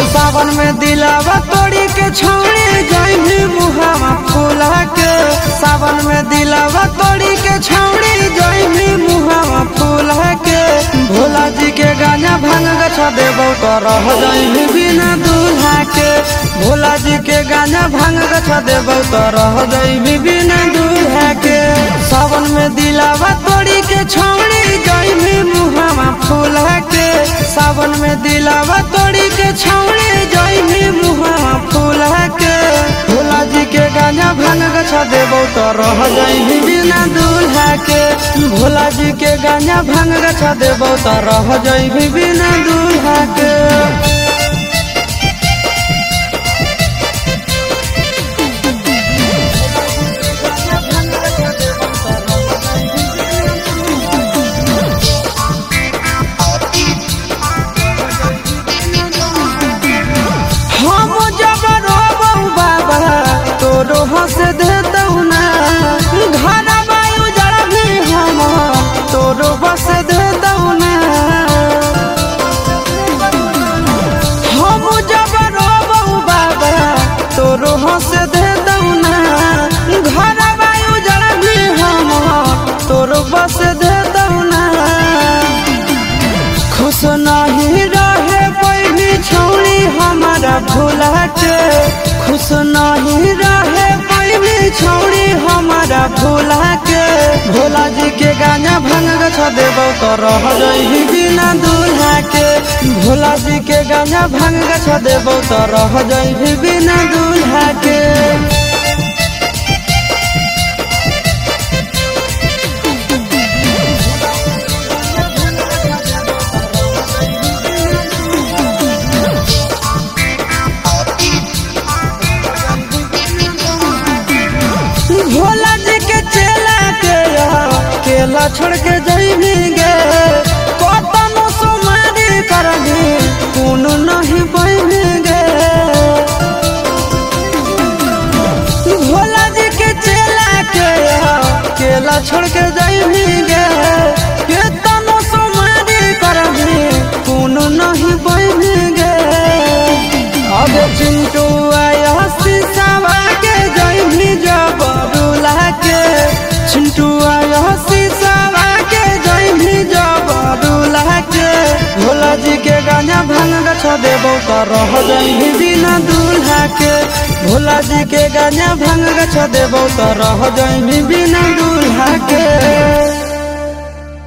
सावन में दिलावा तोड़ी के छौड़ी जाइमी मुहावा फूला के। सावन में दिलावा तोड़ी के छौड़ी जाइमी मुहावा फूला के। भोला जी के गाना भांग गछा देबो तो रह जाइमी बिना दूल्हा के। भोला जी के गाना भांग गछा देबो तो रह जाइमी बिना दूल्हा के। सावन में दिलावा तोड़ी के छौड़ी जाइमी मुहावा फूला के। सावन में दिलावा तोड़ी के छौड़ी जाइमी मुहावा फूला के। भोला जी के गाना भांग गछा देबो तो रह जाइमी बिना दूल्हा के। भोला जी के गाना भांग गछा देबो तो रह जाइमी बिना दूल्हा के। हंस देतौ ना घर वायु जड़ भी हम तोरो बस देतौ ना। हम जब रोबौ बाबा तोरो हंस देतौ ना। घर वायु जड़ भी हम तोरो बस देतौ ना। खुश नहीं रहे कोई भी छौड़ी हमारा भूला के। खुश नहीं रहे कोई भी छौड़ी हमारा भूला के। भोला जी के गाना भांग गछा देबो तो रह जाइमी बिना दूल्हा के। भोला जी के गाना भांग गछा देबो तो रह जाइमी बिना दूल्हा के। भोला जी के चेला के केला छोड़ के जाइमी गे। कतनो सुमारी करबी कोनो नहीं पाइमी गे। भोला जी के चेला के केला छोड़ के जाइमी गे। कतनो सुमारी करबी कोनो नहीं पाइमी गे। अब चिंटू आया शीशावा के जाइमी जब के। चिंटू आया शीशावा के जाइमी जब दूल्हा के। भोला जी के गाना भांग गछा देबो तो रह जाइमी बिना दूल्हा के। भोला जी के गाना भांग गछा देबो तो रह जाइमी बिना दूल्हा के।